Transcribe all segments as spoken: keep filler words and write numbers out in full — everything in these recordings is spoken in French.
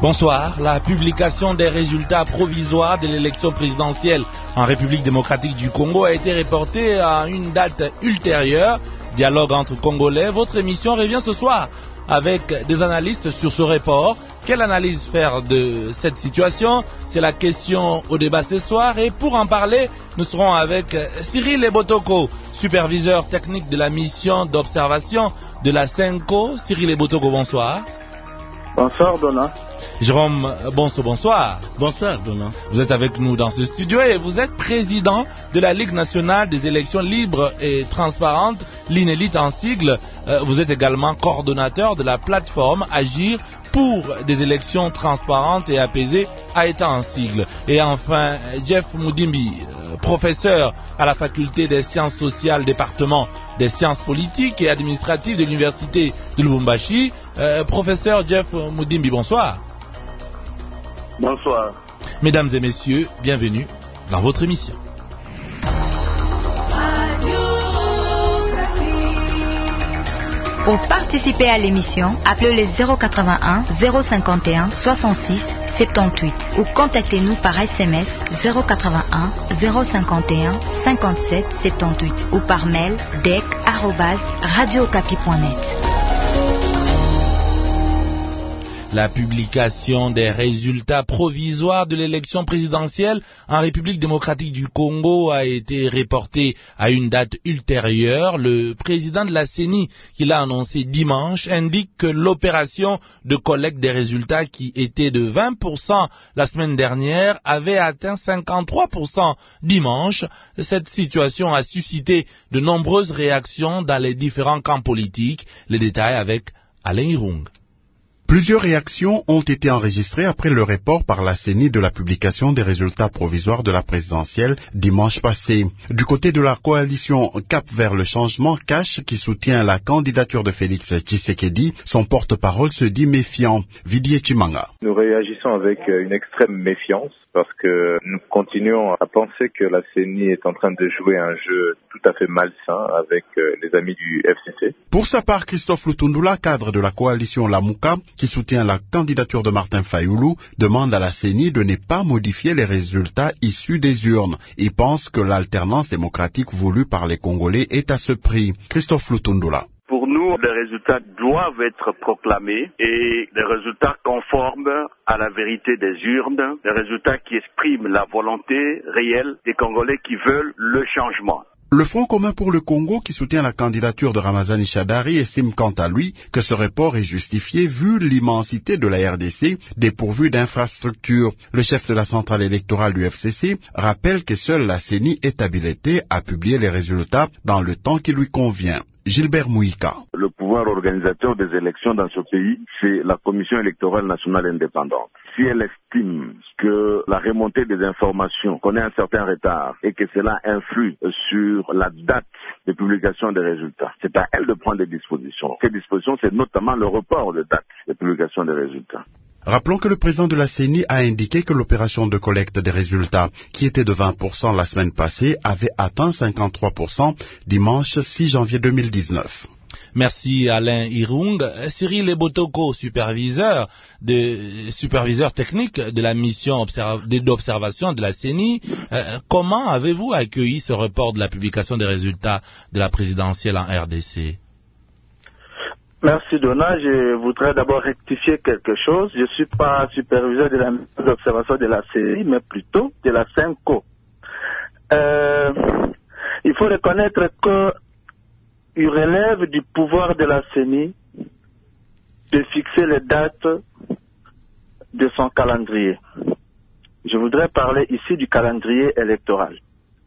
Bonsoir. La publication des résultats provisoires de l'élection présidentielle en République démocratique du Congo a été reportée à une date ultérieure. Dialogue entre Congolais. Votre émission revient ce soir avec des analystes sur ce report. Quelle analyse faire de cette situation? C'est la question au débat ce soir. Et pour en parler, nous serons avec Cyril Ebotoko, superviseur technique de la mission d'observation de la Senko. Cyril Ebotoko, bonsoir. Bonsoir, Donna. Jérôme Bonso, bonsoir. Bonsoir, Donna. Vous êtes avec nous dans ce studio et vous êtes président de la Ligue nationale des élections libres et transparentes, l'INELIT en sigle. Vous êtes également coordonnateur de la plateforme Agir pour des élections transparentes et apaisées, A E T A en sigle. Et enfin, Jeff Mudimbi, professeur à la faculté des sciences sociales, département des sciences politiques et administratives de l'université de Lubumbashi. Euh, professeur Jeff Mudimbi, bonsoir. Bonsoir. Mesdames et messieurs, bienvenue dans votre émission. Pour participer à l'émission, appelez le zéro quatre-vingt-un zéro cinquante et un soixante-six soixante-dix-huit ou contactez-nous par S M S zéro quatre-vingt-un zéro cinquante et un cinquante-sept soixante-dix-huit ou par mail dec arobase radiocapi point net. La publication des résultats provisoires de l'élection présidentielle en République démocratique du Congo a été reportée à une date ultérieure. Le président de la C E N I, qui l'a annoncé dimanche, indique que l'opération de collecte des résultats, qui était de vingt pour cent la semaine dernière, avait atteint cinquante-trois pour cent dimanche. Cette situation a suscité de nombreuses réactions dans les différents camps politiques. Les détails avec Alain Irung. Plusieurs réactions ont été enregistrées après le report par la C E N I de la publication des résultats provisoires de la présidentielle dimanche passé. Du côté de la coalition Cap vers le changement, Cash, qui soutient la candidature de Félix Tshisekedi, son porte-parole se dit méfiant. Vidier Chimanga. Nous réagissons avec une extrême méfiance parce que nous continuons à penser que la C E N I est en train de jouer un jeu tout à fait malsain avec les amis du F C C. Pour sa part, Christophe Lutundula, cadre de la coalition Lamuka, qui soutient la candidature de Martin Fayoulou, demande à la C E N I de ne pas modifier les résultats issus des urnes. Il pense que l'alternance démocratique voulue par les Congolais est à ce prix. Christophe Lutundula. Pour nous, les résultats doivent être proclamés et les résultats conformes à la vérité des urnes, les résultats qui expriment la volonté réelle des Congolais qui veulent le changement. Le Front commun pour le Congo, qui soutient la candidature de Ramazani Shadari, estime quant à lui que ce report est justifié vu l'immensité de la R D C dépourvue d'infrastructures. Le chef de la centrale électorale du F C C rappelle que seule la C E N I est habilitée à publier les résultats dans le temps qui lui convient. Gilbert Mouika. Le pouvoir organisateur des élections dans ce pays, c'est la Commission électorale nationale indépendante. Si elle estime que la remontée des informations connaît un certain retard et que cela influe sur la date de publication des résultats, c'est à elle de prendre des dispositions. Ces dispositions, c'est notamment le report de date de publication des résultats. Rappelons que le président de la C E N I a indiqué que l'opération de collecte des résultats, qui était de vingt pour cent la semaine passée, avait atteint cinquante-trois pour cent dimanche six janvier deux mille dix-neuf. Merci Alain Irung. Cyril Ebotoko, superviseur, de, superviseur technique de la mission d'observation de la C E N I, euh, comment avez-vous accueilli ce report de la publication des résultats de la présidentielle en R D C? Merci Donna. Je voudrais d'abord rectifier quelque chose. Je ne suis pas superviseur de la mission d'observation de la C E N I, mais plutôt de la Senko. Euh, il faut reconnaître qu'il relève du pouvoir de la C E N I de fixer les dates de son calendrier. Je voudrais parler ici du calendrier électoral.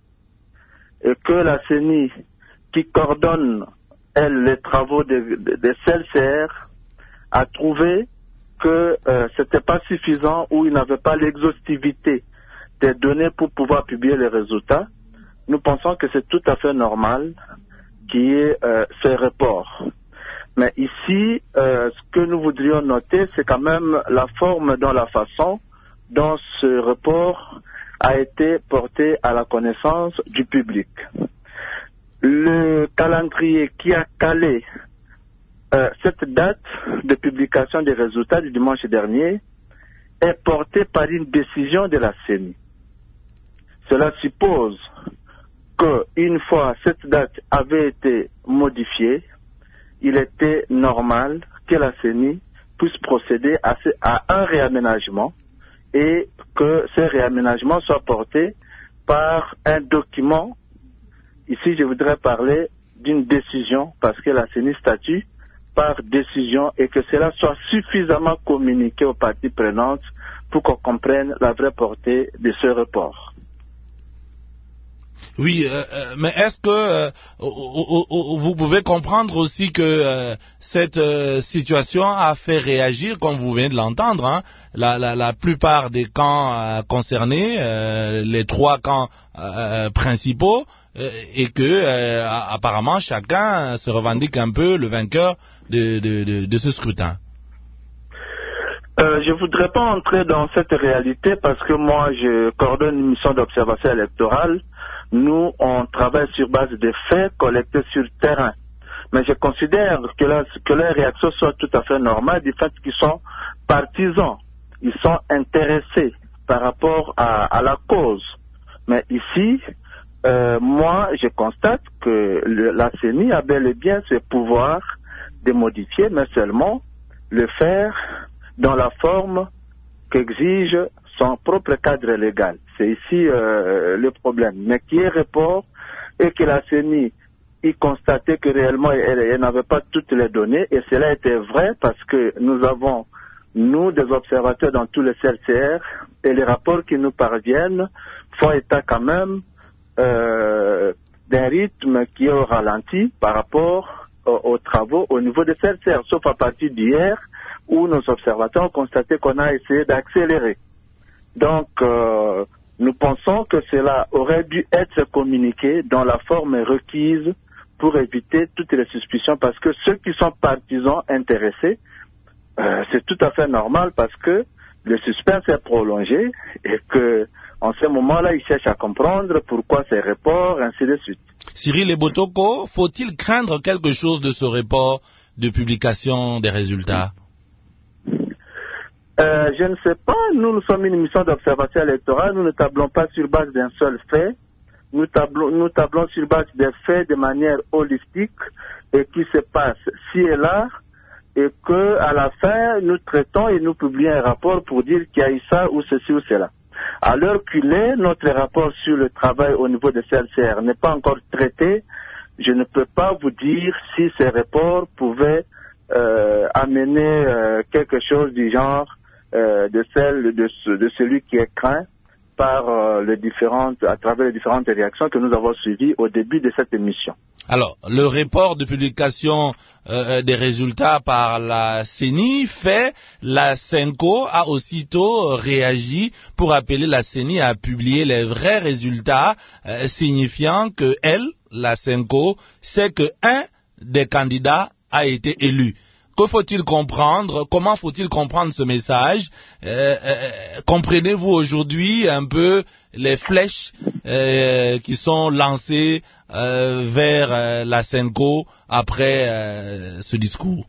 Et que la C E N I, qui coordonne elle, les travaux de, de, de C L C R, a trouvé que euh, ce n'était pas suffisant ou il n'avait pas l'exhaustivité des données pour pouvoir publier les résultats. Nous pensons que c'est tout à fait normal qu'il y ait euh, ces reports. Mais ici, euh, ce que nous voudrions noter, c'est quand même la forme dont la façon dont ce report a été porté à la connaissance du public. Le calendrier qui a calé euh, cette date de publication des résultats du dimanche dernier est porté par une décision de la C E N I. Cela suppose qu'une fois cette date avait été modifiée, il était normal que la C E N I puisse procéder à, ce, à un réaménagement et que ce réaménagement soit porté par un document. Ici, je voudrais parler d'une décision parce que la C E N I statue par décision et que cela soit suffisamment communiqué aux parties prenantes pour qu'on comprenne la vraie portée de ce report. Oui, euh, mais est-ce que euh, vous pouvez comprendre aussi que euh, cette euh, situation a fait réagir, comme vous venez de l'entendre, hein, la, la, la plupart des camps euh, concernés, euh, les trois camps euh, principaux, euh, et que euh, apparemment chacun se revendique un peu le vainqueur de, de, de, de ce scrutin? Euh, je ne voudrais pas entrer dans cette réalité parce que moi, je coordonne une mission d'observation électorale. Nous, on travaille sur base des faits collectés sur le terrain. Mais je considère que, la, que les réactions soient tout à fait normales du fait qu'ils sont partisans. Ils sont intéressés par rapport à, à la cause. Mais ici, euh, moi, je constate que le, la C E N I a bel et bien ce pouvoir de modifier, mais seulement le faire dans la forme qu'exige son propre cadre légal. C'est ici euh, le problème. Mais qui est report et que la C E N I y constatait que réellement elle, elle n'avait pas toutes les données, et cela était vrai parce que nous avons, nous, des observateurs dans tous les C L C R, et les rapports qui nous parviennent font état quand même euh, d'un rythme qui est au ralenti par rapport aux, aux travaux au niveau des C L C R, sauf à partir d'hier, où nos observateurs ont constaté qu'on a essayé d'accélérer. Donc, euh, nous pensons que cela aurait dû être communiqué dans la forme requise pour éviter toutes les suspicions, parce que ceux qui sont partisans intéressés, euh, c'est tout à fait normal parce que le suspense est prolongé et que en ce moment-là, ils cherchent à comprendre pourquoi ces reports, ainsi de suite. Cyril Ebotoko, faut-il craindre quelque chose de ce report de publication des résultats? Euh, je ne sais pas. Nous, nous sommes une mission d'observation électorale. Nous ne tablons pas sur base d'un seul fait. Nous tablons, nous tablons sur base des faits de manière holistique et qui se passe ci et là, et que à la fin, nous traitons et nous publions un rapport pour dire qu'il y a eu ça ou ceci ou cela. À l'heure qu'il est, notre rapport sur le travail au niveau de C L C R n'est pas encore traité. Je ne peux pas vous dire si ces rapports pouvaient euh, amener euh, quelque chose du genre Euh, de celle de, ce, de celui qui est craint par euh, les différentes, à travers les différentes réactions que nous avons suivies au début de cette émission. Alors, le report de publication euh, des résultats par la C E N I fait, la SENCO a aussitôt réagi pour appeler la C E N I à publier les vrais résultats, euh, signifiant que elle, la SENCO, sait que un des candidats a été élu. Que faut-il comprendre? Comment faut-il comprendre ce message? euh, euh, Comprenez-vous aujourd'hui un peu les flèches euh, qui sont lancées euh, vers euh, la SENCO après euh, ce discours?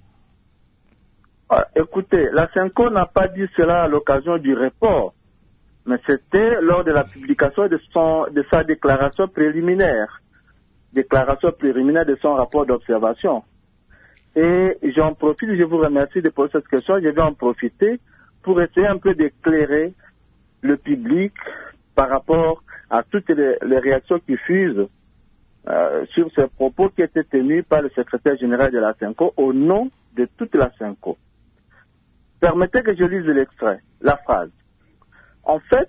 Ah, écoutez, la SENCO n'a pas dit cela à l'occasion du report, mais c'était lors de la publication de, son, de sa déclaration préliminaire, déclaration préliminaire de son rapport d'observation. Et j'en profite, je vous remercie de poser cette question, je vais en profiter pour essayer un peu d'éclairer le public par rapport à toutes les, les réactions qui fusent euh, sur ces propos qui étaient tenus par le secrétaire général de la SENCO au nom de toute la SENCO. Permettez que je lise l'extrait, la phrase. En fait,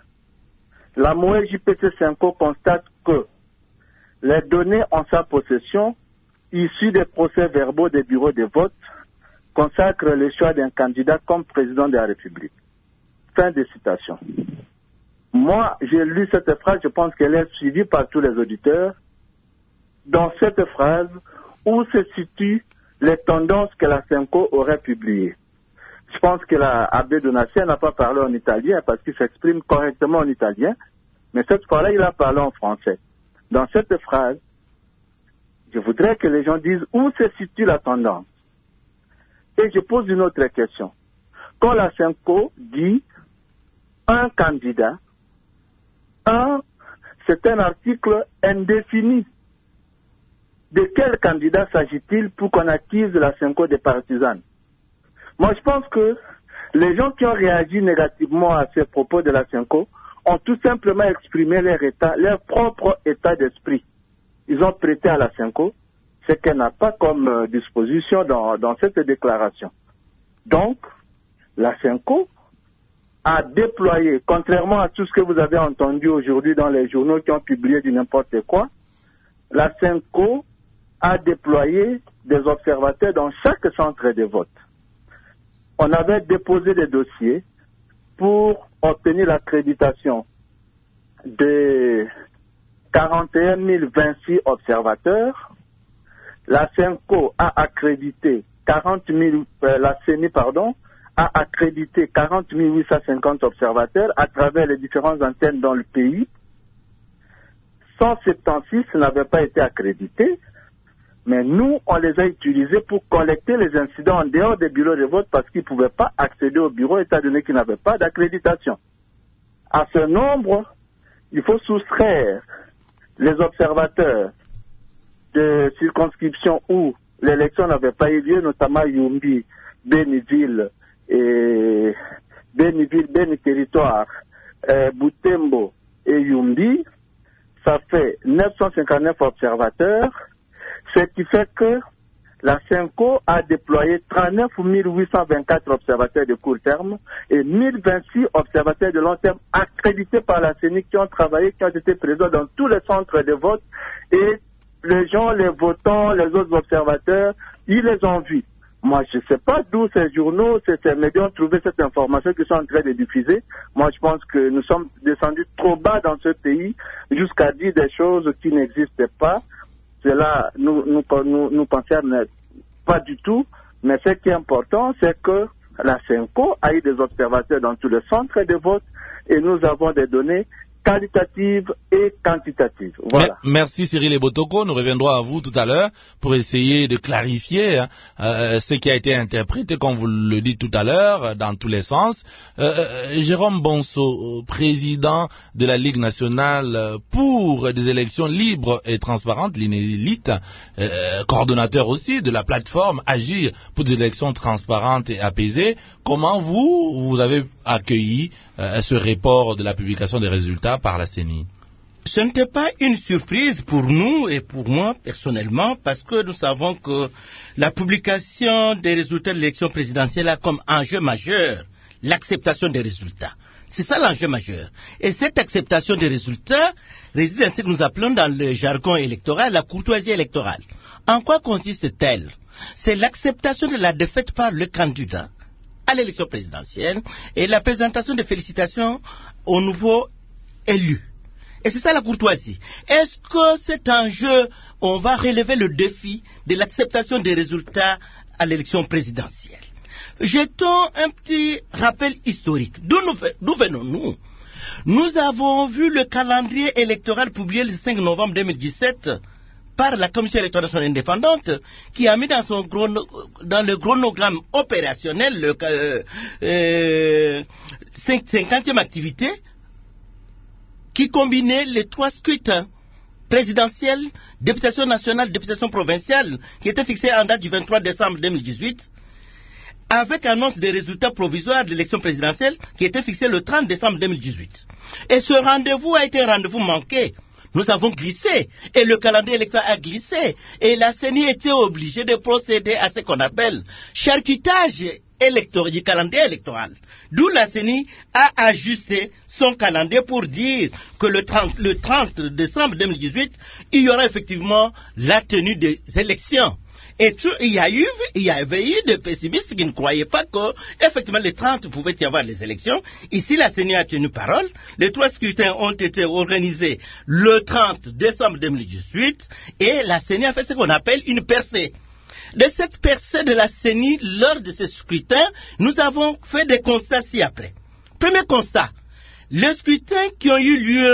la M O E J P C SENCO constate que les données en sa possession issus des procès-verbaux des bureaux de vote, consacre le choix d'un candidat comme président de la République. Fin de citation. Moi, j'ai lu cette phrase, je pense qu'elle est suivie par tous les auditeurs. Dans cette phrase, où se situent les tendances que la SENCO aurait publiées. Je pense que la Abbé Donatien n'a pas parlé en italien parce qu'il s'exprime correctement en italien, mais cette fois-là, il a parlé en français. Dans cette phrase, je voudrais que les gens disent où se situe la tendance. Et je pose une autre question. Quand la SENCO dit un candidat, un, c'est un article indéfini. De quel candidat s'agit-il pour qu'on accuse la Senko des partisans? Moi, je pense que les gens qui ont réagi négativement à ces propos de la Senko ont tout simplement exprimé leur état, leur propre état d'esprit. Ils ont prêté à la Senko ce qu'elle n'a pas comme euh, disposition dans, dans cette déclaration. Donc, la Senko a déployé, contrairement à tout ce que vous avez entendu aujourd'hui dans les journaux qui ont publié du n'importe quoi, la Senko a déployé des observateurs dans chaque centre de vote. On avait déposé des dossiers pour obtenir l'accréditation de quarante et un mille vingt-six observateurs. La Senko a accrédité quarante mille, euh, la C E N I, pardon, a accrédité quarante mille huit cent cinquante observateurs à travers les différentes antennes dans le pays. cent soixante-seize n'avaient pas été accrédités, mais nous, on les a utilisés pour collecter les incidents en dehors des bureaux de vote parce qu'ils ne pouvaient pas accéder au bureau étant donné qu'ils n'avaient pas d'accréditation. À ce nombre, il faut soustraire les observateurs de circonscriptions où l'élection n'avait pas eu lieu, notamment Yumbi, Béniville, et Béniville, Béni Territoire, euh, Butembo et Yumbi. Ça fait neuf cent cinquante-neuf observateurs, ce qui fait que la Senko a déployé trente-neuf mille huit cent vingt-quatre observateurs de court terme et mille vingt-six observateurs de long terme accrédités par la C E N I qui ont travaillé, qui ont été présents dans tous les centres de vote et les gens, les votants, les autres observateurs, ils les ont vus. Moi, je ne sais pas d'où ces journaux, ces médias ont trouvé cette information qu'ils sont en train de diffuser. Moi, je pense que nous sommes descendus trop bas dans ce pays jusqu'à dire des choses qui n'existaient pas. Cela nous, nous, nous, nous concerne pas du tout. Mais ce qui est important, c'est que la Senko a eu des observateurs dans tous les centres de vote et nous avons des données qualitative et quantitative. Voilà. Merci Cyril Ebotoko. Nous reviendrons à vous tout à l'heure pour essayer de clarifier hein, euh, ce qui a été interprété, comme vous le dites tout à l'heure, dans tous les sens. Euh, Jérôme Bonso, président de la Ligue nationale pour des élections libres et transparentes, l'INELIT, euh, coordonnateur aussi de la plateforme Agir pour des élections transparentes et apaisées. Comment vous, vous avez accueilli euh, ce report de la publication des résultats par la C E N I? Ce n'était pas une surprise pour nous et pour moi personnellement parce que nous savons que la publication des résultats de l'élection présidentielle a comme enjeu majeur l'acceptation des résultats. C'est ça l'enjeu majeur. Et cette acceptation des résultats réside dans ce que nous appelons dans le jargon électoral la courtoisie électorale. En quoi consiste-t-elle? C'est l'acceptation de la défaite par le candidat à l'élection présidentielle et la présentation de félicitations au nouveau élu. Et c'est ça la courtoisie. Est-ce que cet enjeu, on va relever le défi de l'acceptation des résultats à l'élection présidentielle? Jetons un petit rappel historique. D'où nous, d'où venons-nous? Nous avons vu le calendrier électoral publié le cinq novembre deux mille dix-sept par la Commission électorale nationale indépendante qui a mis dans, son chrono, dans le chronogramme opérationnel le euh, euh, cinquantième activité qui combinait les trois scrutins présidentiels, députation nationale, députation provinciale, qui étaient fixés en date du vingt-trois décembre deux mille dix-huit, avec annonce des résultats provisoires de l'élection présidentielle, qui était fixé le trente décembre deux mille dix-huit. Et ce rendez-vous a été un rendez-vous manqué. Nous avons glissé, et le calendrier électoral a glissé, et la C E N I était obligée de procéder à ce qu'on appelle charcutage électoral, du calendrier électoral. D'où la C E N I a ajusté son calendrier pour dire que le trente, le trente décembre deux mille dix-huit, il y aura effectivement la tenue des élections. Et tout, il y a eu, il y avait eu des pessimistes qui ne croyaient pas que, effectivement, le trente pouvait y avoir les élections. Ici, la C E N I a tenu parole. Les trois scrutins ont été organisés le trente décembre deux mille dix-huit et la C E N I a fait ce qu'on appelle une percée. De cette percée de la C E N I, lors de ce scrutin, nous avons fait des constats ci-après. Premier constat, les scrutins qui ont eu lieu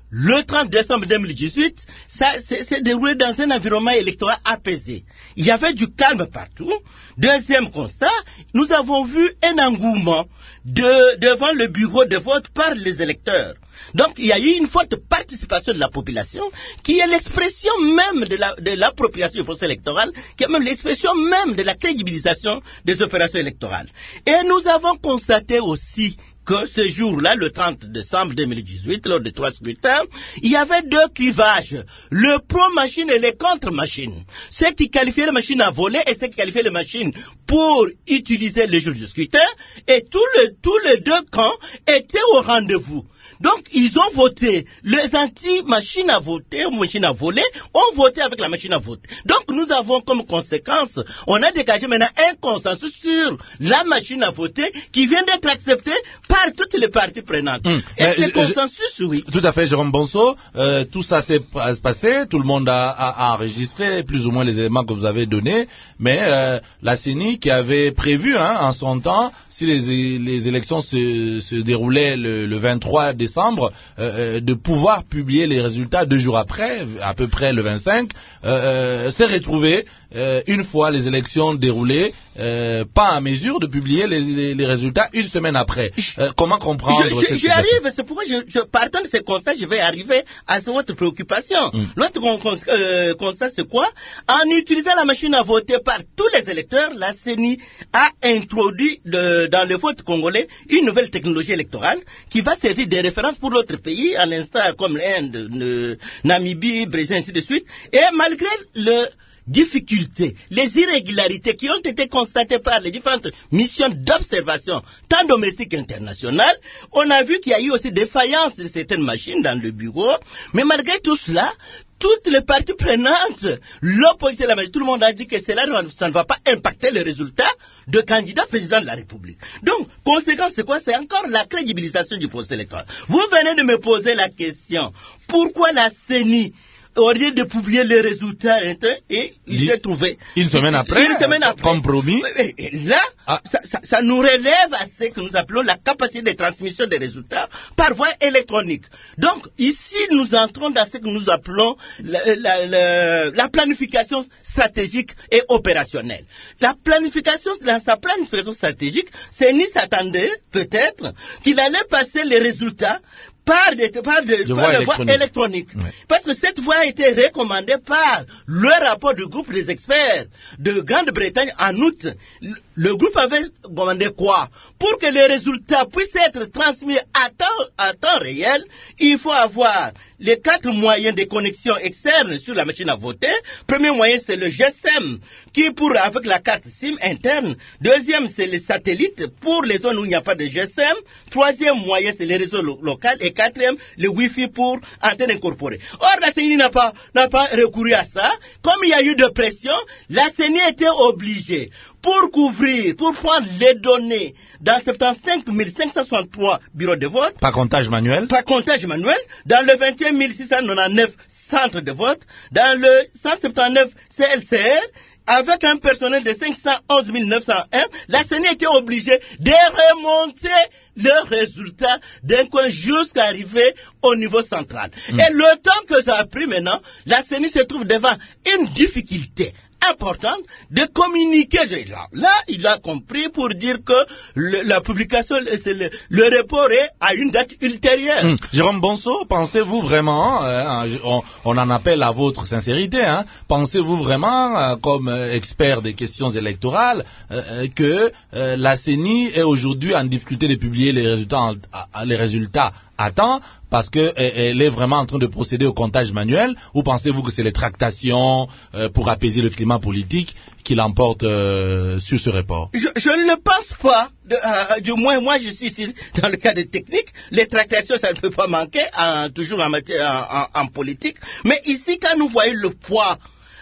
le trente décembre deux mille dix-huit, ça s'est déroulé dans un environnement électoral apaisé. Il y avait du calme partout. Deuxième constat, nous avons vu un engouement de, devant le bureau de vote par les électeurs. Donc, il y a eu une forte participation de la population, qui est l'expression même de, la, de l'appropriation du processus électoral, qui est même l'expression même de la crédibilisation des opérations électorales. Et nous avons constaté aussi que ce jour-là, le trente décembre deux mille dix-huit, lors des trois scrutins, il y avait deux clivages, le pro-machine et le contre-machine. Ceux qui qualifiaient les machines à voler et ceux qui qualifiaient les machines pour utiliser les jours du scrutin, et tous les, tous les deux camps étaient au rendez-vous. Donc, ils ont voté. Les anti-machines à voter, ou machines à voler, ont voté avec la machine à voter. Donc, nous avons comme conséquence, on a dégagé maintenant un consensus sur la machine à voter qui vient d'être acceptée par toutes les parties prenantes. Mmh. Et ce consensus, oui. Tout à fait, Jérôme Bonso. Euh, tout ça s'est passé, tout le monde a, a, a enregistré plus ou moins les éléments que vous avez donnés, mais euh, la C E N I qui avait prévu hein, en son temps, si les, les élections se, se déroulaient le, le vingt-trois décembre, euh, de pouvoir publier les résultats deux jours après, à peu près le vingt-cinq, euh, s'est retrouvé euh, une fois les élections déroulées, euh, pas en mesure de publier les, les, les résultats une semaine après. Euh, comment comprendre je, je, cette J'y arrive, c'est pourquoi je, je partant de ces constats, je vais arriver à votre préoccupation. Mm. L'autre euh, constat, c'est quoi? En utilisant la machine à voter par tous les électeurs, la C E N I a introduit de, dans le vote congolais une nouvelle technologie électorale qui va servir de référence pour l'autre pays, à l'instar comme l'Inde, le Namibie, Brésil, ainsi de suite. Et malgré le difficultés, les irrégularités qui ont été constatées par les différentes missions d'observation, tant domestiques qu'internationales, on a vu qu'il y a eu aussi des faillances de certaines machines dans le bureau, mais malgré tout cela, toutes les parties prenantes, l'opposition et la majorité, tout le monde a dit que cela, ça ne va pas impacter les résultats de candidat président de la République. Donc, conséquence, c'est quoi? C'est encore la crédibilisation du processus électoral. Vous venez de me poser la question, pourquoi la C E N I, au lieu de publier les résultats, et il s'est trouvé une semaine après, une semaine après. compromis. Et, et là, ah. ça, ça, ça nous relève à ce que nous appelons la capacité de transmission des résultats par voie électronique. Donc, ici, nous entrons dans ce que nous appelons la, la, la, la planification stratégique et opérationnelle. La planification, dans sa planification stratégique, C E N I s'attendait peut-être qu'il allait passer les résultats par des par de, de par voie électronique, électronique. Ouais. Parce que cette voie a été recommandée par le rapport du groupe des experts de Grande-Bretagne en août. Le, le groupe avait commandé quoi? Pour que les résultats puissent être transmis à temps, à temps réel, il faut avoir les quatre moyens de connexion externe sur la machine à voter. Premier moyen, c'est le G S M, qui pour avec la carte SIM interne. Deuxième, c'est les satellites pour les zones où il n'y a pas de G S M. Troisième moyen, c'est les réseaux lo- locaux. Et quatrième, le Wi-Fi pour antenne incorporée. Or, la C E N I n'a pas, n'a pas recouru à ça. Comme il y a eu de pression, la C E N I était obligée, pour couvrir, pour prendre les données dans soixante-quinze mille cinq cent soixante-trois bureaux de vote. Par comptage manuel. Par comptage manuel. Dans le vingt et un mille six cent quatre-vingt-dix-neuf centres de vote. Dans le cent soixante-dix-neuf C L C R. Avec un personnel de cinq cent onze mille neuf cent un, la C E N I était obligée de remonter leurs résultats d'un coin jusqu'à arriver au niveau central. Mmh. Et le temps que ça a pris maintenant, la C E N I se trouve devant une difficulté importante de communiquer. Là, là, il a compris pour dire que le, la publication, c'est le, le report est à une date ultérieure. Hum. Jérôme Bonso, pensez-vous vraiment, euh, on, on en appelle à votre sincérité, hein, pensez-vous vraiment, euh, comme euh, expert des questions électorales, euh, que euh, la C E N I est aujourd'hui en difficulté de publier les résultats, en, à, les résultats à temps parce qu'elle est vraiment en train de procéder au comptage manuel, ou pensez-vous que c'est les tractations euh, pour apaiser le climat politique qui l'emportent euh, sur ce report? Je, je ne le pense pas. De, euh, du moins, moi, je suis ici dans le cadre technique. Les tractations, ça ne peut pas manquer, en, toujours en, matière, en, en, en politique. Mais ici, quand nous voyons le poids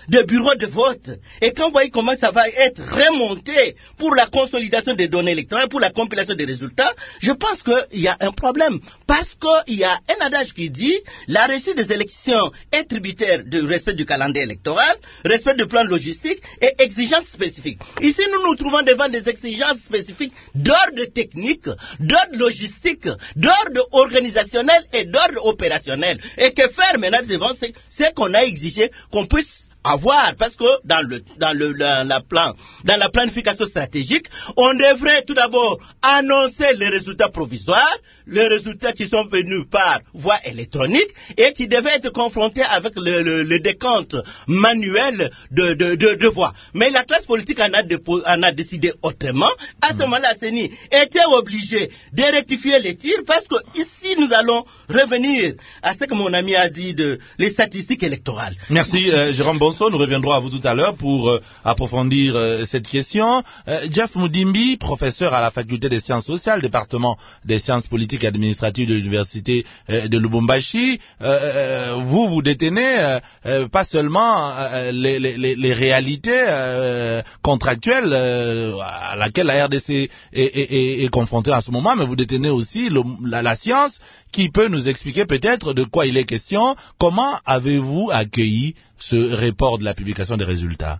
de bureaux de vote. Et quand vous voyez comment ça va être remonté pour la consolidation des données électorales, pour la compilation des résultats, je pense qu'il y a un problème. Parce qu'il y a un adage qui dit la réussite des élections est tributaire du respect du calendrier électoral, respect du plan logistique et exigences spécifiques. Ici, nous nous trouvons devant des exigences spécifiques d'ordre technique, d'ordre logistique, d'ordre organisationnel et d'ordre opérationnel. Et que faire maintenant devant, c'est, c'est qu'on a exigé qu'on puisse avoir, parce que dans le dans le dans la plan dans la planification stratégique, on devrait tout d'abord annoncer les résultats provisoires, les résultats qui sont venus par voie électronique et qui devaient être confrontés avec le, le, le décompte manuel de de, de de voix. Mais la classe politique en a, dépo, en a décidé autrement. À ce moment-là, la C E N I était obligée de rectifier les tirs parce que ici nous allons revenir à ce que mon ami a dit de les statistiques électorales. Merci euh, Jérôme Bonso. Nous reviendrons à vous tout à l'heure pour euh, approfondir euh, cette question. Euh, Jeff Moudimbi, professeur à la faculté des sciences sociales, département des sciences politiques et administratives de l'université euh, de Lubumbashi, euh, euh, vous vous détenez euh, euh, pas seulement euh, les, les, les réalités euh, contractuelles euh, à laquelle la R D C est, est, est, est confrontée en ce moment, mais vous détenez aussi le, la, la science qui peut nous expliquer peut-être de quoi il est question. Comment avez-vous accueilli ce report de la publication des résultats?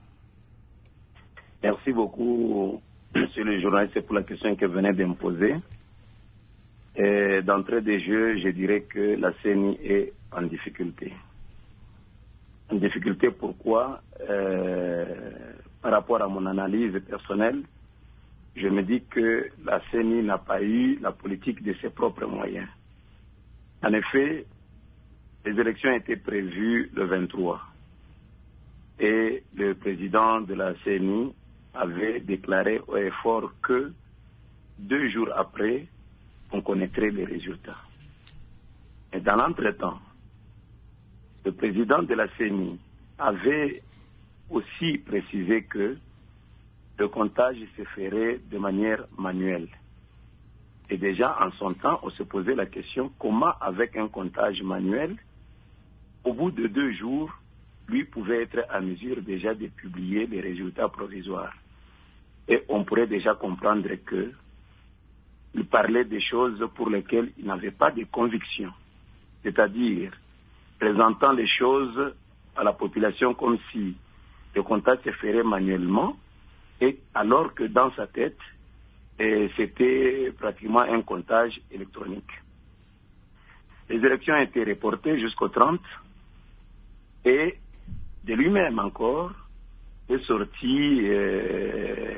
Merci beaucoup, monsieur le journaliste, pour la question que vous venez de me poser. Et d'entrée de jeu, je dirais que la C E N I est en difficulté. En difficulté pourquoi euh, par rapport à mon analyse personnelle, je me dis que la C E N I n'a pas eu la politique de ses propres moyens. En effet, les élections étaient prévues le vingt-trois et le président de la C E N I avait déclaré au effort que deux jours après, on connaîtrait les résultats. Et dans l'entretemps, le président de la C E N I avait aussi précisé que le comptage se ferait de manière manuelle. Et déjà, en son temps, on se posait la question, comment, avec un comptage manuel, au bout de deux jours, lui pouvait être à mesure déjà de publier les résultats provisoires. Et on pourrait déjà comprendre que il parlait des choses pour lesquelles il n'avait pas de conviction. C'est-à-dire, présentant les choses à la population comme si le comptage se ferait manuellement, et alors que dans sa tête, et c'était pratiquement un comptage électronique. Les élections ont été reportées jusqu'au trente et de lui-même encore est sorti euh,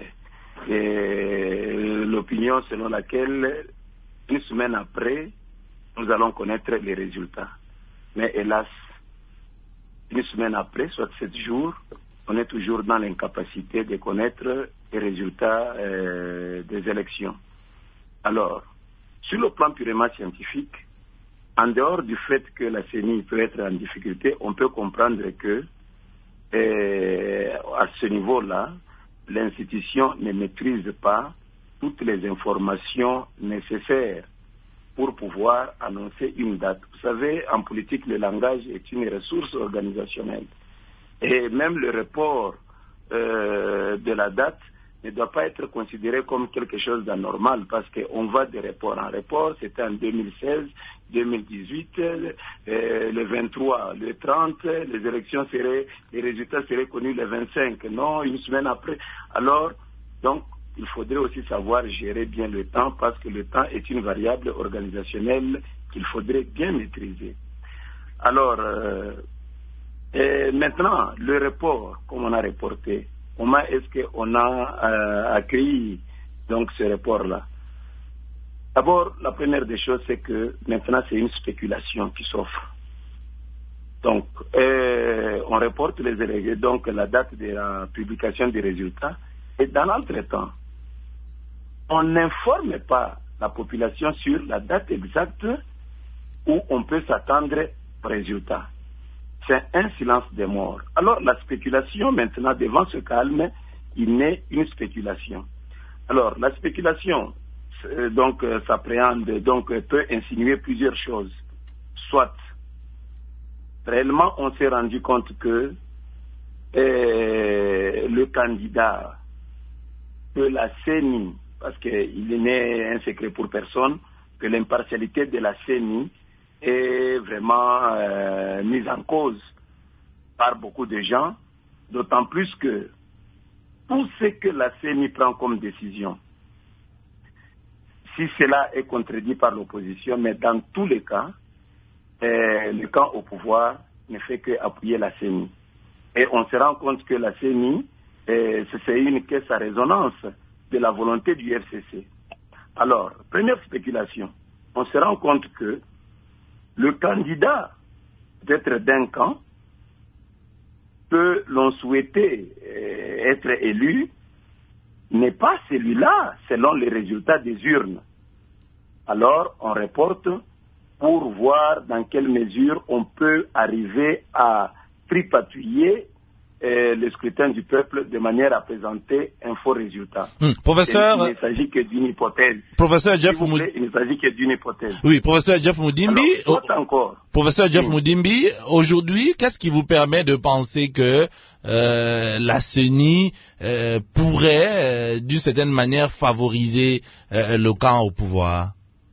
euh, l'opinion selon laquelle une semaine après, nous allons connaître les résultats. Mais hélas, une semaine après, soit sept jours, on est toujours dans l'incapacité de connaître les résultats euh, des élections. Alors, sur le plan purement scientifique, en dehors du fait que la C E N I peut être en difficulté, on peut comprendre que euh, à ce niveau-là, l'institution ne maîtrise pas toutes les informations nécessaires pour pouvoir annoncer une date. Vous savez, en politique, le langage est une ressource organisationnelle. Et même le report euh, de la date ne doit pas être considéré comme quelque chose d'anormal parce qu'on va de report en report. C'était en deux mille seize, deux mille dix-huit, euh, le vingt-trois, le trente, les élections seraient, les résultats seraient connus le vingt-cinq, non, une semaine après. Alors, donc, il faudrait aussi savoir gérer bien le temps parce que le temps est une variable organisationnelle qu'il faudrait bien maîtriser. Alors, euh, et maintenant, le report, comme on a reporté, comment est-ce qu'on a euh, accueilli donc ce report-là? D'abord, la première des choses, c'est que maintenant, c'est une spéculation qui s'offre. Donc, euh, on reporte les élections, donc la date de la publication des résultats, et dans l'entretemps, on n'informe pas la population sur la date exacte où on peut s'attendre aux résultats. C'est un silence des morts. Alors, la spéculation, maintenant, devant ce calme, il naît une spéculation. Alors, la spéculation, euh, donc, euh, s'appréhende, donc, euh, peut insinuer plusieurs choses. Soit, réellement, on s'est rendu compte que euh, le candidat que la C E N I, parce qu'il n'est un secret pour personne, que l'impartialité de la C E N I est vraiment euh, mise en cause par beaucoup de gens, d'autant plus que tout ce que la C E N I prend comme décision, si cela est contredit par l'opposition, mais dans tous les cas, euh, le camp au pouvoir ne fait qu'appuyer la C E N I. Et on se rend compte que la C E N I, euh, c'est une caisse à résonance de la volonté du F C C. Alors, première spéculation, on se rend compte que le candidat peut-être d'un camp que l'on souhaitait euh, être élu n'est pas celui-là selon les résultats des urnes. Alors, on reporte pour voir dans quelle mesure on peut arriver à tripatouiller euh, le scrutin du peuple de manière à présenter un faux résultat. Hum, professeur, il ne s'agit que d'une hypothèse. Professeur Jeff plaît, Moud... Il ne s'agit que d'une hypothèse. Oui, professeur Jeff Moudimbi. Alors, oh, encore. Professeur Jeff oui. Moudimbi, aujourd'hui, qu'est-ce qui vous permet de penser que euh, la C E N I euh, pourrait, euh, d'une certaine manière, favoriser euh, le camp au pouvoir?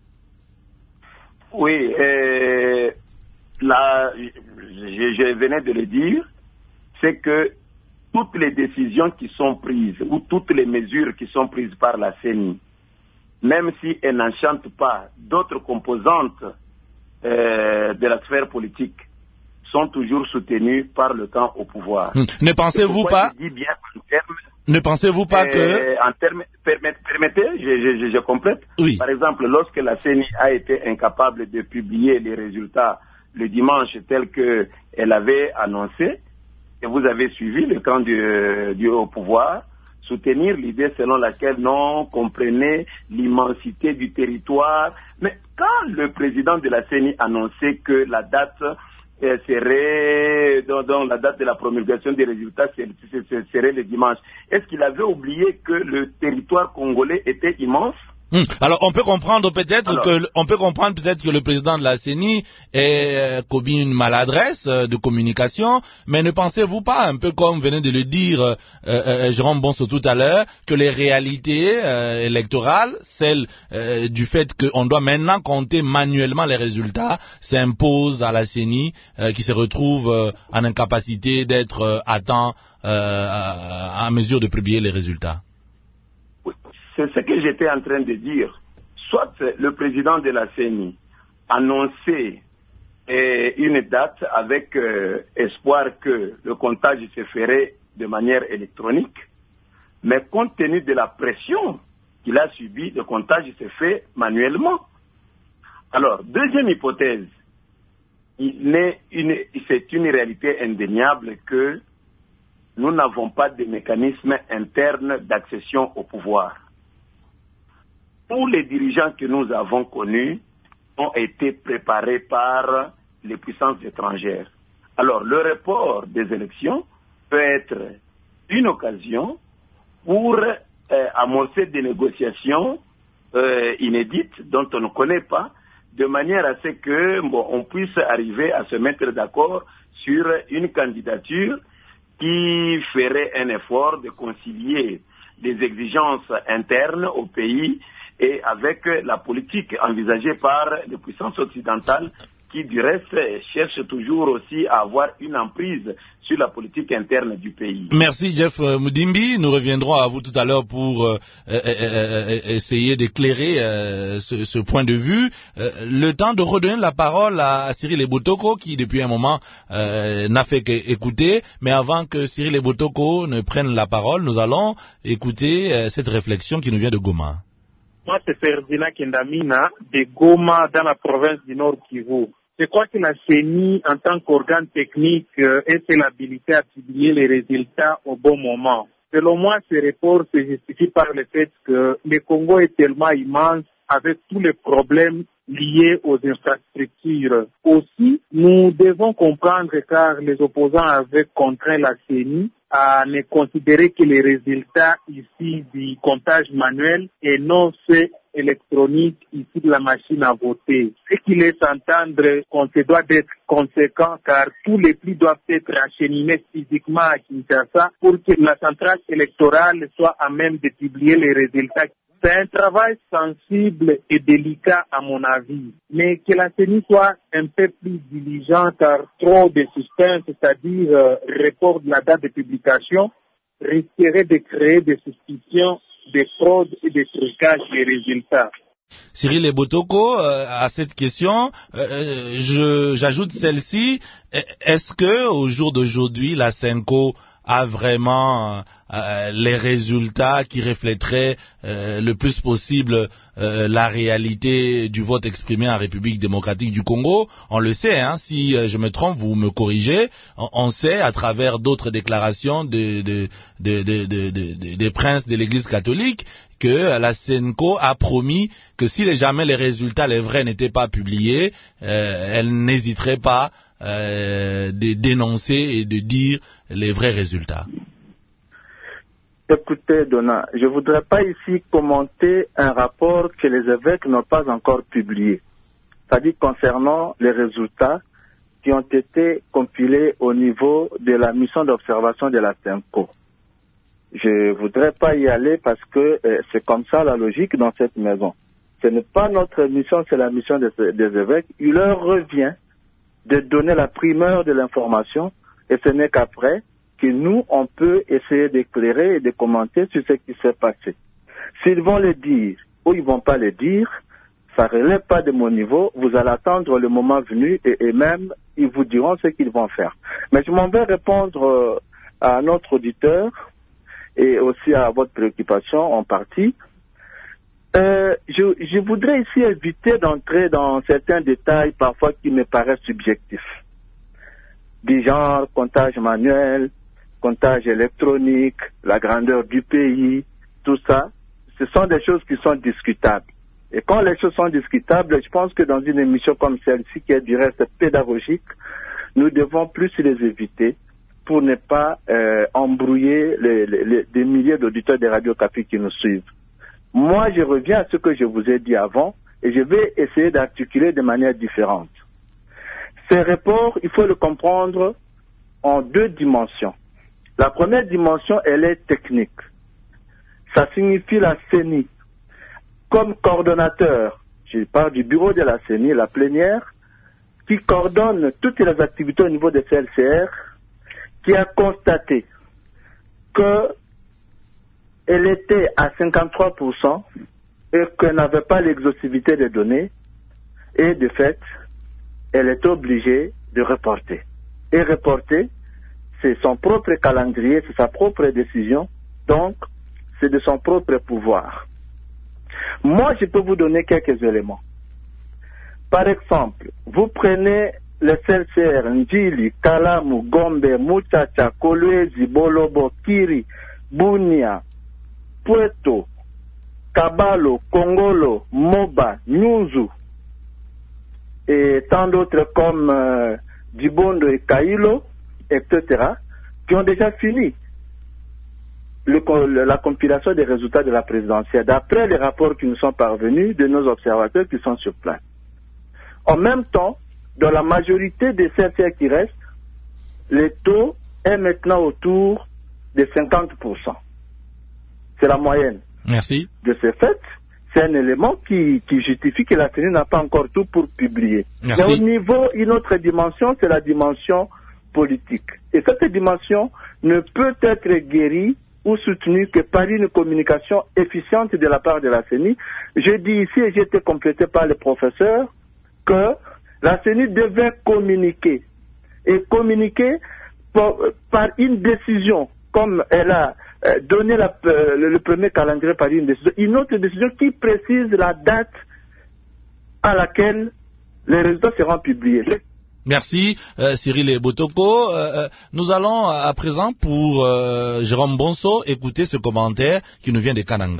Oui, euh, là, je, je venais de le dire, c'est que toutes les décisions qui sont prises ou toutes les mesures qui sont prises par la C E N I, même si elles n'enchantent pas d'autres composantes euh, de la sphère politique, sont toujours soutenues par le camp au pouvoir. Hum. Ne pensez-vous pas je dis bien en termes, Ne pensez-vous pas euh, que en termes, permet, permettez, je, je, je complète. Oui. Par exemple, lorsque la C E N I a été incapable de publier les résultats le dimanche tel que elle avait annoncé, et vous avez suivi le camp du, du au pouvoir, soutenir l'idée selon laquelle non, comprenez l'immensité du territoire. Mais quand le président de la C E N I annonçait que la date euh, serait, dans, dans la date de la promulgation des résultats serait le dimanche, est-ce qu'il avait oublié que le territoire congolais était immense? Hum. Alors on peut comprendre peut-être Alors, que on peut comprendre peut-être que le président de la C E N I ait euh, commis une maladresse euh, de communication, mais ne pensez-vous pas, un peu comme venait de le dire euh, euh, Jérôme Bonso tout à l'heure, que les réalités euh, électorales, celles euh, du fait qu'on doit maintenant compter manuellement les résultats, s'imposent à la C E N I euh, qui se retrouve euh, en incapacité d'être euh, à temps euh, à, à mesure de publier les résultats? C'est ce que j'étais en train de dire. Soit le président de la C E N I annonçait eh, une date avec euh, espoir que le comptage se ferait de manière électronique, mais compte tenu de la pression qu'il a subie, le comptage se fait manuellement. Alors, deuxième hypothèse, il est une, c'est une réalité indéniable que nous n'avons pas de mécanisme interne d'accession au pouvoir. Tous les dirigeants que nous avons connus ont été préparés par les puissances étrangères. Alors, le report des élections peut être une occasion pour euh, amorcer des négociations euh, inédites dont on ne connaît pas, de manière à ce que bon, on puisse arriver à se mettre d'accord sur une candidature qui ferait un effort de concilier les exigences internes au pays et avec la politique envisagée par les puissances occidentales qui, du reste, cherchent toujours aussi à avoir une emprise sur la politique interne du pays. Merci Jeff Moudimbi. Nous reviendrons à vous tout à l'heure pour euh, euh, euh, essayer d'éclairer euh, ce, ce point de vue. Euh, le temps de redonner la parole à Cyril Ebotoko qui, depuis un moment, euh, n'a fait qu'écouter. Mais avant que Cyril Ebotoko ne prenne la parole, nous allons écouter euh, cette réflexion qui nous vient de Goma. Moi, c'est Ferdinand Kendamina de Goma, dans la province du Nord Kivu. Je crois que la C E N I, en tant qu'organe technique, euh, ait l'habilité à publier les résultats au bon moment. Selon moi, ce report se justifie par le fait que le Congo est tellement immense avec tous les problèmes liés aux infrastructures. Aussi, nous devons comprendre, car les opposants avaient contraint la C E N I à ne considérer que les résultats ici du comptage manuel et non ceux électronique ici de la machine à voter. Ce qui laisse entendre qu'on se doit d'être conséquent car tous les plis doivent être acheminés physiquement à Kinshasa pour que la centrale électorale soit à même de publier les résultats. C'est un travail sensible et délicat à mon avis, mais que la C E N I soit un peu plus diligente car trop de suspense, c'est-à-dire euh, report de la date de publication, risquerait de créer des suspicions de fraude et de trucage des résultats. Cyril Ebotoko, euh, à cette question, euh, je, j'ajoute celle-ci. Est-ce que au jour d'aujourd'hui, la Senco a vraiment euh, les résultats qui reflèteraient euh, le plus possible euh, la réalité du vote exprimé en République démocratique du Congo? On le sait, hein, si je me trompe, vous me corrigez. On, on sait à travers d'autres déclarations de, de, de, de, de, de, de, des princes de l'Église catholique que la Senco a promis que si jamais les résultats, les vrais, n'étaient pas publiés, euh, elle n'hésiterait pas euh, de dénoncer et de dire les vrais résultats. Écoutez, Donna, je ne voudrais pas ici commenter un rapport que les évêques n'ont pas encore publié, c'est-à-dire concernant les résultats qui ont été compilés au niveau de la mission d'observation de la Senco. Je ne voudrais pas y aller parce que euh, c'est comme ça la logique dans cette maison. Ce n'est pas notre mission, c'est la mission des, des évêques. Il leur revient de donner la primeur de l'information et ce n'est qu'après que nous, on peut essayer d'éclairer et de commenter sur ce qui s'est passé. S'ils vont le dire ou ils ne vont pas le dire, ça ne relève pas de mon niveau. Vous allez attendre le moment venu et, et même ils vous diront ce qu'ils vont faire. Mais je m'en vais répondre euh, à notre auditeur et aussi à votre préoccupation en partie. Euh, je, je voudrais ici éviter d'entrer dans certains détails parfois qui me paraissent subjectifs. Du genre comptage manuel, comptage électronique, la grandeur du pays, tout ça, ce sont des choses qui sont discutables. Et quand les choses sont discutables, je pense que dans une émission comme celle-ci, qui est du reste pédagogique, nous devons plus les éviter pour ne pas euh, embrouiller les, les, les, des milliers d'auditeurs des radios Café qui nous suivent. Moi, je reviens à ce que je vous ai dit avant et je vais essayer d'articuler de manière différente. Ces reports, il faut le comprendre en deux dimensions. La première dimension, elle est technique. Ça signifie la C E N I. Comme coordonnateur, je parle du bureau de la C E N I, la plénière, qui coordonne toutes les activités au niveau des C L C R, qui a constaté qu'elle était à cinquante-trois pour cent et qu'elle n'avait pas l'exhaustivité des données et de fait, elle est obligée de reporter. Et reporter, c'est son propre calendrier, c'est sa propre décision, donc c'est de son propre pouvoir. Moi, je peux vous donner quelques éléments. Par exemple, vous prenez les C L C R, Ndjili, Kalamu, Gombe, Muchacha, Kolwezi, Bolobo, Kiri, Bunia, Puerto, Kabalo, Kongolo, Moba, Nyunzu, et tant d'autres comme euh, Dibondo et Kailo, et cetera, qui ont déjà fini le, la compilation des résultats de la présidentielle, d'après les rapports qui nous sont parvenus de nos observateurs qui sont sur place. En même temps, dans la majorité des C L C R qui restent, le taux est maintenant autour de cinquante pour cent. C'est la moyenne. Merci. De ce fait, c'est un élément qui, qui justifie que la C E N I n'a pas encore tout pour publier. Merci. Mais au niveau, une autre dimension, c'est la dimension politique. Et cette dimension ne peut être guérie ou soutenue que par une communication efficiente de la part de la C E N I. Je dis ici, et j'ai été complété par le professeur, que la C E N I devait communiquer. Et communiquer par, par une décision, comme elle a euh, donné la, euh, le, le premier calendrier par une décision, une autre décision qui précise la date à laquelle les résultats seront publiés. Merci euh, Cyril Ebotoko. Euh, nous allons à présent pour euh, Jérôme Bonso écouter ce commentaire qui nous vient de Kananga.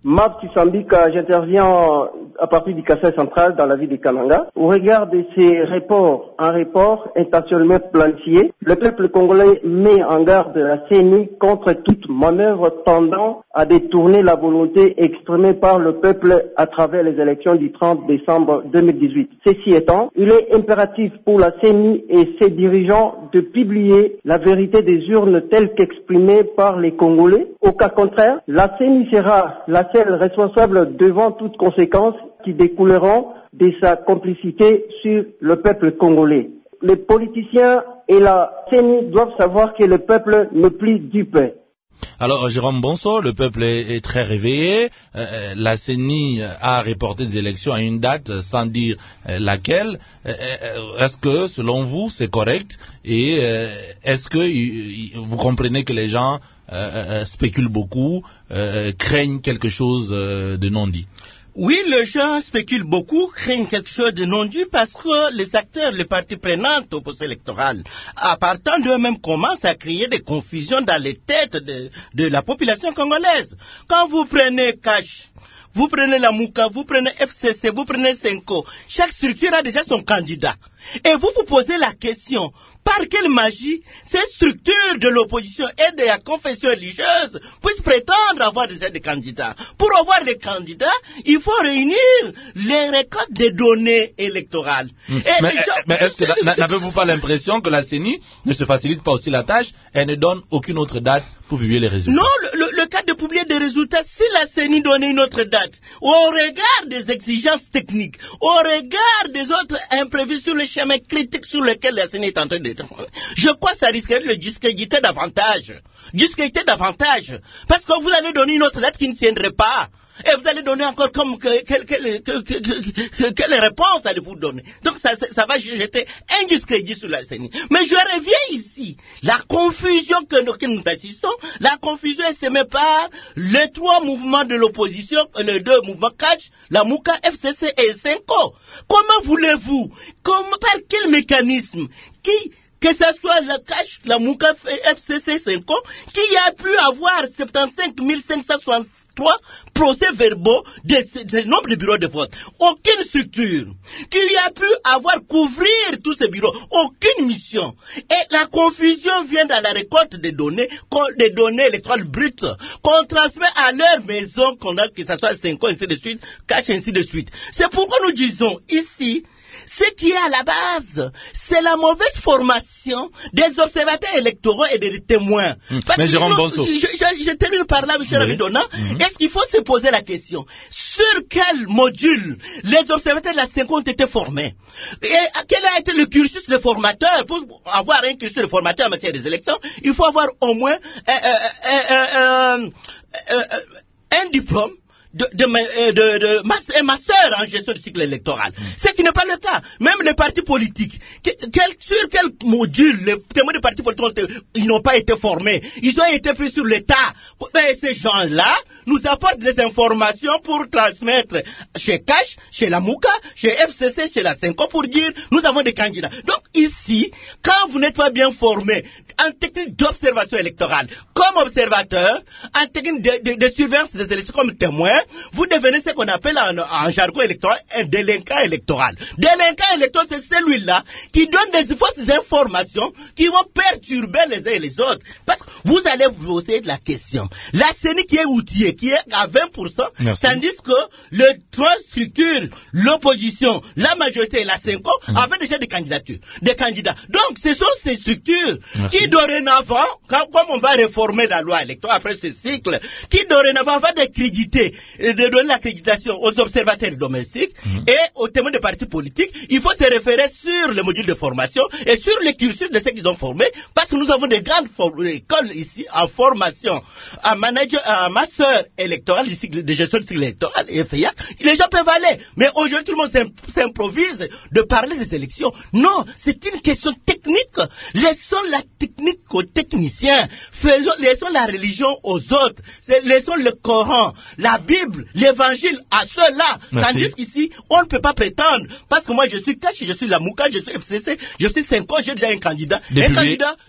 Mab Tsambika, j'interviens à partir du Kassai central dans la ville de Kananga. Au regard de ces reports, un report intentionnellement planifié, le peuple congolais met en garde la C E N I contre toute manœuvre tendant à détourner la volonté exprimée par le peuple à travers les élections du trente décembre deux mille dix-huit. Ceci étant, il est impératif pour la C E N I et ses dirigeants de publier la vérité des urnes telle qu'exprimée par les Congolais. Au cas contraire, la C E N I sera la seule responsable devant toute conséquence qui découleront de sa complicité sur le peuple congolais. Les politiciens et la C E N I doivent savoir que le peuple n'est plus dupe. Alors, Jérôme Bonso, le peuple est, est très réveillé. Euh, la C E N I a reporté des élections à une date sans dire euh, laquelle. Euh, est-ce que, selon vous, c'est correct? Et euh, est-ce que y, y, vous comprenez que les gens euh, euh, spéculent beaucoup, euh, craignent quelque chose euh, de non dit? Oui, les gens spéculent beaucoup, craignent quelque chose de non dit parce que les acteurs, les parties prenantes au processus électoral, à partir d'eux-mêmes, commencent à créer des confusions dans les têtes de, de la population congolaise. Quand vous prenez Cash, vous prenez la Mouka, vous prenez F C C, vous prenez Senko, chaque structure a déjà son candidat. Et vous vous posez la question, par quelle magie ces structures de l'opposition et de la confession religieuse puissent prétendre avoir des aides de candidats? Pour avoir les candidats, il faut réunir les records des données électorales. Mmh. Mais, gens... mais est-ce que n'avez-vous pas l'impression que la C E N I ne se facilite pas aussi la tâche et ne donne aucune autre date pour publier les résultats? Non, le, le, le cas de publier des résultats, si la C E N I donnait une autre date, au regard des exigences techniques, au regard des autres imprévus sur le chemin critique sur lequel la C E N I est en train de... Je crois que ça risquerait de le discréditer davantage. Discréditer davantage. Parce que vous allez donner une autre date qui ne tiendrait pas. Et vous allez donner encore comme que, que, que, que, que, que, quelle réponse allez-vous donner? Donc ça, ça va jeter un discrédit sur la C E N I. Mais je reviens ici. La confusion que nous, que nous assistons, la confusion est semée par les trois mouvements de l'opposition, les deux mouvements Catch, la Mouka, F C C et Senko. Comment voulez-vous, comme, par quel mécanisme, qui, que ce soit la Cash, la Mouka, F C C, Senko, qui a pu avoir soixante-quinze mille cinq cent soixante-trois procès-verbaux de ce nombre de bureaux de vote. Aucune structure qui a pu avoir couvrir tous ces bureaux. Aucune mission. Et la confusion vient dans la récolte des données, des données électorales brutes, qu'on transmet à leur maison, qu'on a, que ce soit Senko, ainsi de suite, Cash, ainsi de suite. C'est pourquoi nous disons ici, ce qui est à la base, c'est la mauvaise formation des observateurs électoraux et des témoins. Mmh. Mais Jérôme Bonso. Je, je, je termine par là, M. Ravidona. Mmh. Est-ce qu'il faut se poser la question, sur quel module les observateurs de la Senko ont été formés? Et quel a été le cursus de formateur? Pour avoir un cursus de formateur en matière des élections, il faut avoir au moins euh, euh, euh, euh, euh, un diplôme de, de, de, de, de master, un master en gestion du cycle électoral. Mmh. Ce qui n'est pas le cas. Même les partis politiques, quel, sur quel module les témoins des partis politiques ont, ils n'ont pas été formés. Ils ont été pris sur l'État. Et ces gens-là nous apportent des informations pour transmettre chez Cash, chez la Mouka, chez F C C, chez la Senko pour dire nous avons des candidats. Donc ici, quand vous n'êtes pas bien formé en technique d'observation électorale, comme observateur, en technique de, de, de surveillance des élections comme témoin, vous devenez ce qu'on appelle en, en jargon électoral un délinquant électoral. Délinquant électoral, c'est celui-là qui donne des fausses informations qui vont perturber les uns et les autres. Parce que vous allez vous poser de la question. La C E N I qui est outillée, qui est à vingt pour cent, Merci. Tandis que les trois structures, l'opposition, la majorité et la Senko, mmh. avaient déjà des candidatures, des candidats. Donc, ce sont ces structures Merci. Qui, dorénavant, quand, comme on va réformer la loi électorale après ce cycle, qui, dorénavant, va décréditer, de donner l'accréditation aux observateurs domestiques mmh. et aux témoins des partis politiques. Il faut se référer sur le module de formation et sur les cursus de ceux qui sont formés, parce que nous avons des grandes écoles ici en formation, en manager, en master électoral, de gestion du cycle électoral, et F I A. Les gens peuvent aller. Mais aujourd'hui, tout le monde s'improvise de parler des élections. Non, c'est une question technique. Laissons la technique aux techniciens. Faisons, laissons la religion aux autres. Laissons le Coran, la Bible, l'évangile à ceux-là. Tandis qu'ici, on ne peut pas prétendre. Parce que moi, je suis Cash, je suis la Mouka, je suis F C C, je suis Senko, j'ai déjà un candidat. De un publier, candidat.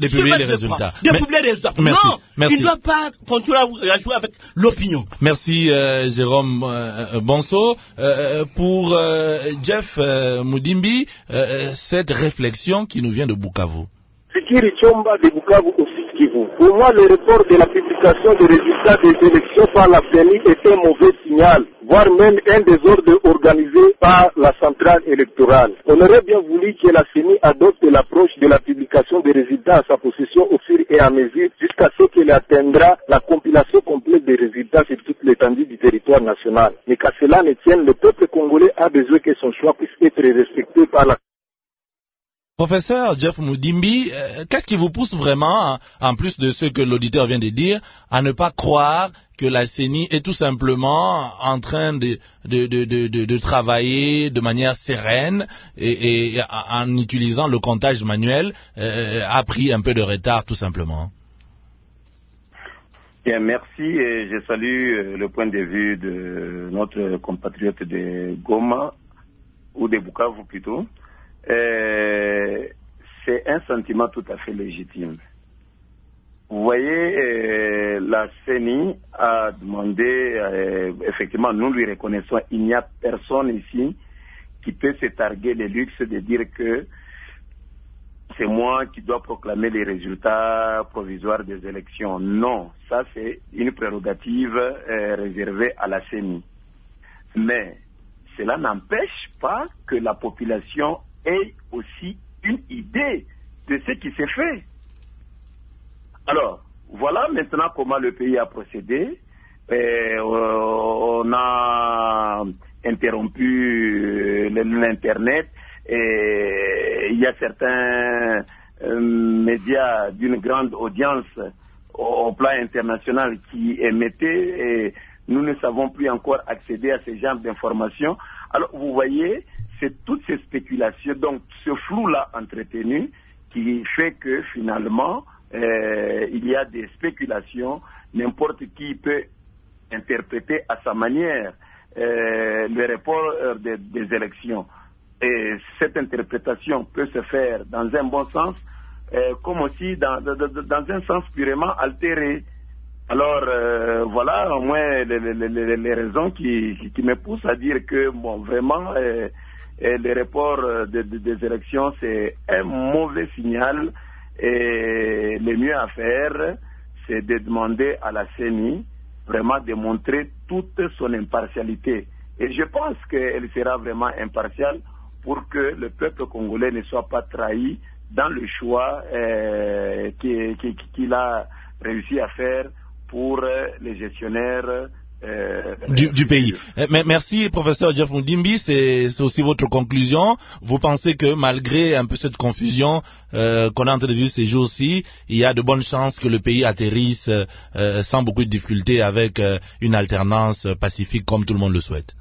de publier les résultats. De publier les résultats. Merci. Non, Merci. il ne doit pas continuer à jouer avec l'opinion. Merci euh, Jérôme euh, Bonso. Euh, pour euh, Jeff euh, Mudimbi, euh, cette réflexion qui nous vient de Bukavu. Fikiri Chomba de Bukavu au Sud Kivu. Pour moi, le report de la publication des résultats des élections par la C E N I est un mauvais signal, voire même un désordre organisé par la centrale électorale. On aurait bien voulu que la C E N I adopte l'approche de la publication des résultats à sa possession au fur et à mesure jusqu'à ce qu'elle atteindra la compilation complète des résultats sur toute l'étendue du territoire national. Mais qu'à cela ne tienne, le peuple congolais a besoin que son choix puisse être respecté par la Professeur Jeff Mudimbi, euh, qu'est-ce qui vous pousse vraiment, en plus de ce que l'auditeur vient de dire, à ne pas croire que la C E N I est tout simplement en train de, de, de, de, de travailler de manière sereine et, et en utilisant le comptage manuel, euh, a pris un peu de retard tout simplement? Bien, merci et je salue le point de vue de notre compatriote de Goma, ou de Bukavu plutôt. Euh, c'est un sentiment tout à fait légitime. Vous voyez, euh, la C E N I a demandé, euh, effectivement, nous lui reconnaissons, il n'y a personne ici qui peut se targuer le luxe de dire que c'est moi qui dois proclamer les résultats provisoires des élections. Non, ça c'est une prérogative euh, réservée à la C E N I. Mais cela n'empêche pas que la population ait aussi une idée de ce qui s'est fait. Alors, voilà maintenant comment le pays a procédé. Et, euh, on a interrompu l'Internet et il y a certains euh, médias d'une grande audience au, au plan international qui émettaient et nous ne savons plus encore accéder à ce genre d'informations. Alors, vous voyez, c'est toutes ces spéculations, donc ce flou-là entretenu qui fait que finalement, euh, il y a des spéculations, n'importe qui peut interpréter à sa manière euh, le report euh, des, des élections. Et cette interprétation peut se faire dans un bon sens, euh, comme aussi dans, dans, dans un sens purement altéré. Alors, euh, voilà au moins les, les, les, les raisons qui, qui, qui me poussent à dire que, bon, vraiment, euh, euh, le report de, de, des élections, c'est un mauvais signal. Et le mieux à faire, c'est de demander à la C E N I vraiment de montrer toute son impartialité. Et je pense qu'elle sera vraiment impartiale pour que le peuple congolais ne soit pas trahi dans le choix euh, qu'il qui, qui, a réussi à faire pour les gestionnaires euh, du, du pays. Mais merci, professeur Jeff Mudimbi, c'est aussi votre conclusion. Vous pensez que malgré un peu cette confusion euh, qu'on est en train de vivre ces jours-ci, il y a de bonnes chances que le pays atterrisse euh, sans beaucoup de difficultés avec euh, une alternance pacifique comme tout le monde le souhaite?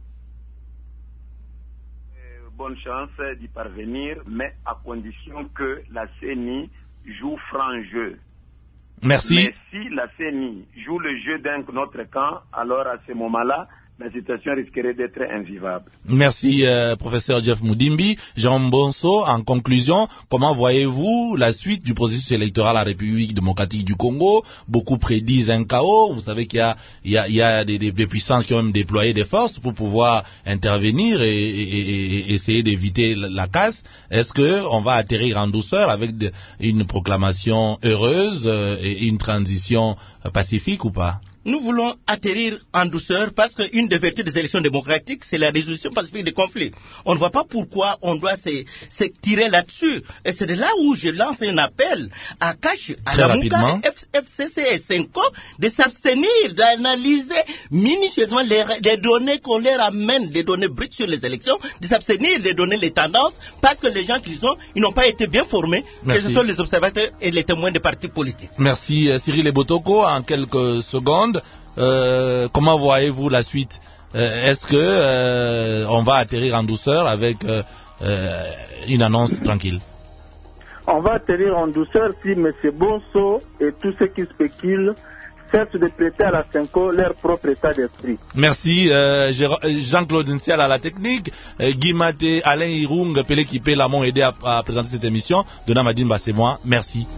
Bonne chance d'y parvenir, mais à condition que la C E N I joue franc jeu. Merci. Mais si la C E N I joue le jeu d'un autre camp, alors à ce moment-là, la situation risquerait d'être invivable. Merci, euh, professeur Jeff Mudimbi. Jean Bonso, en conclusion, comment voyez-vous la suite du processus électoral à la République démocratique du Congo? Beaucoup prédisent un chaos. Vous savez qu'il y a, il y a, il y a des, des, des puissances qui ont même déployé des forces pour pouvoir intervenir et, et, et, et essayer d'éviter la, la casse. Est-ce que on va atterrir en douceur avec de, une proclamation heureuse euh, et une transition euh, pacifique ou pas? Nous voulons atterrir en douceur parce qu'une des vertus des élections démocratiques, c'est la résolution pacifique des conflits. On ne voit pas pourquoi on doit se, se tirer là-dessus. Et c'est de là où je lance un appel à Kachi, à Lamuka, F C C et Senko, de s'abstenir, d'analyser minutieusement les, les données qu'on leur amène, les données brutes sur les élections, de s'abstenir de donner les tendances, parce que les gens qui sont, ils n'ont pas été bien formés, Merci. que ce sont les observateurs et les témoins des partis politiques. Merci Cyril Ebotoko. En quelques secondes, Euh, comment voyez-vous la suite? euh, Est-ce que euh, on va atterrir en douceur avec euh, euh, une annonce tranquille? On va atterrir en douceur si M. Bonso et tous ceux qui spéculent cessent de prêter à la Senko leur propre état d'esprit. Merci euh, Jean-Claude Ntial à la technique, euh, Guy Maté, Alain Irung, Pelé Kipé, l'ont aidé à, à présenter cette émission. Dona Madine, c'est moi. Merci.